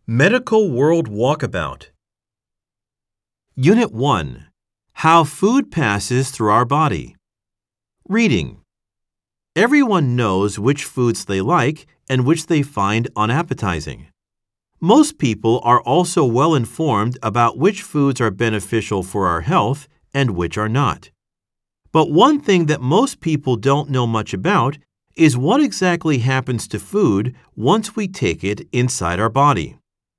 Medical World Walkabout. Unit 1. How food passes through our body. Reading. Everyone knows which foods they like and which they find unappetizing. Most people are also well informed about which foods are beneficial for our health and which are not. But one thing that most people don't know much about is what exactly happens to food once we take it inside our body.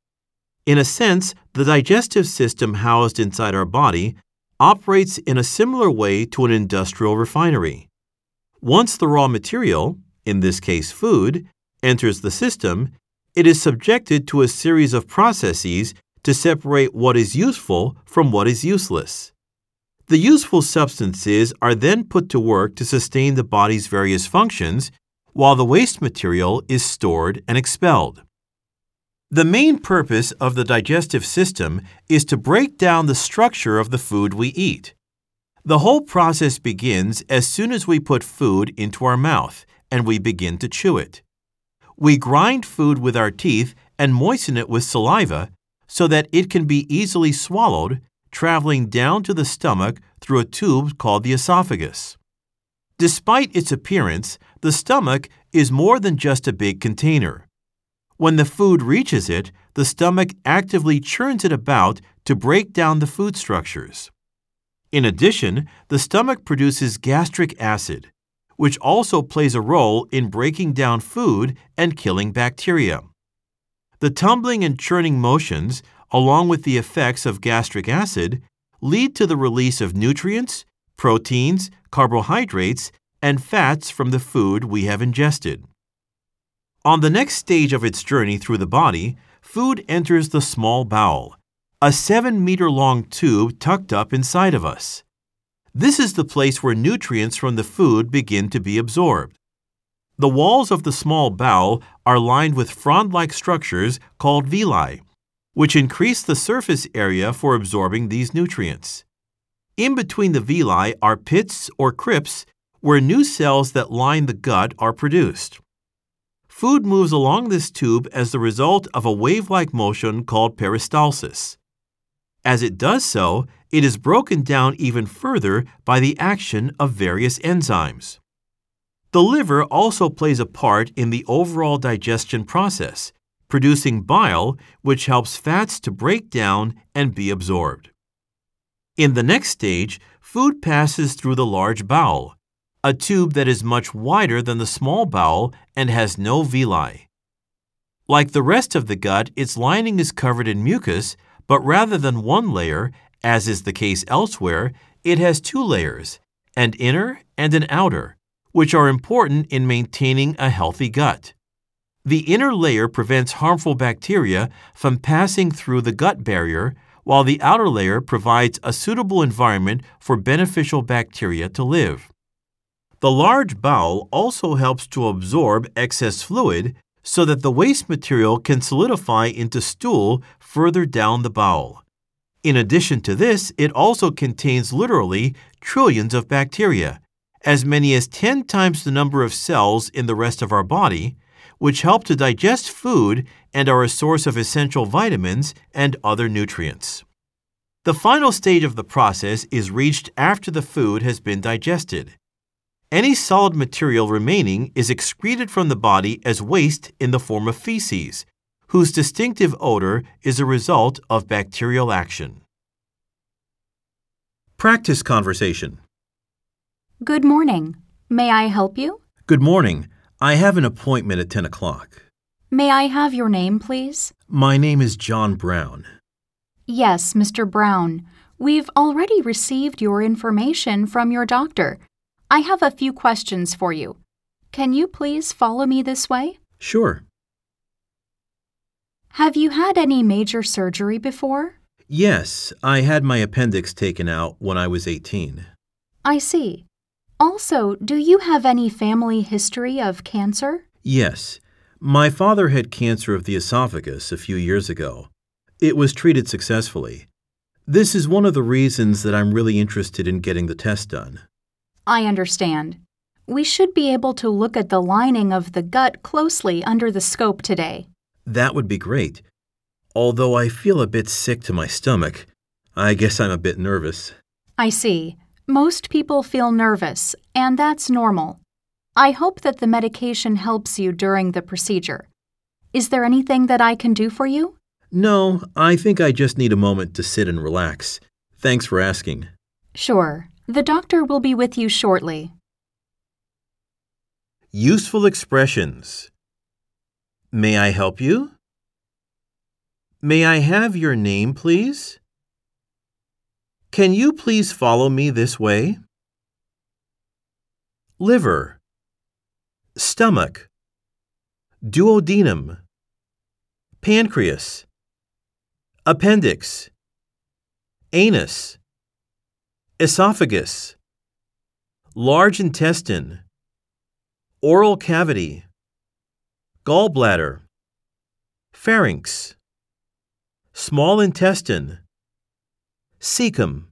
In a sense, the digestive system housed inside our body operates in a similar way to an industrial refinery. Once the raw material, in this case food, enters the system, it is subjected to a series of processes to separate what is useful from what is useless. The useful substances are then put to work to sustain the body's various functions, while the waste material is stored and expelled. The main purpose of the digestive system is to break down the structure of the food we eat. The whole process begins as soon as we put food into our mouth and we begin to chew it. We grind food with our teeth and moisten it with saliva so that it can be easily swallowed, traveling down to the stomach through a tube called the esophagus. Despite its appearance, the stomach is more than just a big container. When the food reaches it, the stomach actively churns it about to break down the food structures. In addition, the stomach produces gastric acid, which also plays a role in breaking down food and killing bacteria. The tumbling and churning motions, along with the effects of gastric acid, lead to the release of nutrients, proteins, carbohydrates, and fats from the food we have ingested. On the next stage of its journey through the body, food enters the small bowel, a 7-meter-long tube tucked up inside of us. This is the place where nutrients from the food begin to be absorbed. The walls of the small bowel are lined with frond-like structures called villi, which increase the surface area for absorbing these nutrients. In between the villi are pits or crypts where new cells that line the gut are produced. Food moves along this tube as the result of a wave-like motion called peristalsis. As it does so, it is broken down even further by the action of various enzymes. The liver also plays a part in the overall digestion process, producing bile, which helps fats to break down and be absorbed. In the next stage, food passes through the large bowel, a tube that is much wider than the small bowel and has no villi. Like the rest of the gut, its lining is covered in mucus, but rather than one layer, as is the case elsewhere, it has two layers, an inner and an outer, which are important in maintaining a healthy gut. The inner layer prevents harmful bacteria from passing through the gut barrier, while the outer layer provides a suitable environment for beneficial bacteria to live. The large bowel also helps to absorb excess fluid so that the waste material can solidify into stool further down the bowel. In addition to this, it also contains literally trillions of bacteria, as many as 10 times the number of cells in the rest of our body, which help to digest food and are a source of essential vitamins and other nutrients. The final stage of the process is reached after the food has been digested. Any solid material remaining is excreted from the body as waste in the form of feces, whose distinctive odor is a result of bacterial action. Practice conversation. Good morning. May I help you? Good morning. I have an appointment at 10 o'clock. May I have your name, please? My name is John Brown. Yes, Mr. Brown. We've already received your information from your doctor. I have a few questions for you. Can you please follow me this way? Sure. Have you had any major surgery before? Yes, I had my appendix taken out when I was 18. I see. Also, do you have any family history of cancer? Yes. My father had cancer of the esophagus a few years ago. It was treated successfully. This is one of the reasons that I'm really interested in getting the test done. I understand. We should be able to look at the lining of the gut closely under the scope today. That would be great. although I feel a bit sick to my stomach. I guess I'm a bit nervous. I see. Most people feel nervous, and that's normal. I hope that the medication helps you during the procedure. Is there anything that I can do for you? No, I think I just need a moment to sit and relax. Thanks for asking. Sure. The doctor will be with you shortly. Useful expressions. May I help you? May I have your name, please? Can you please follow me this way? Liver, stomach, duodenum, pancreas, appendix, anus, esophagus, large intestine, oral cavity, gallbladder, pharynx, small intestine, cecum.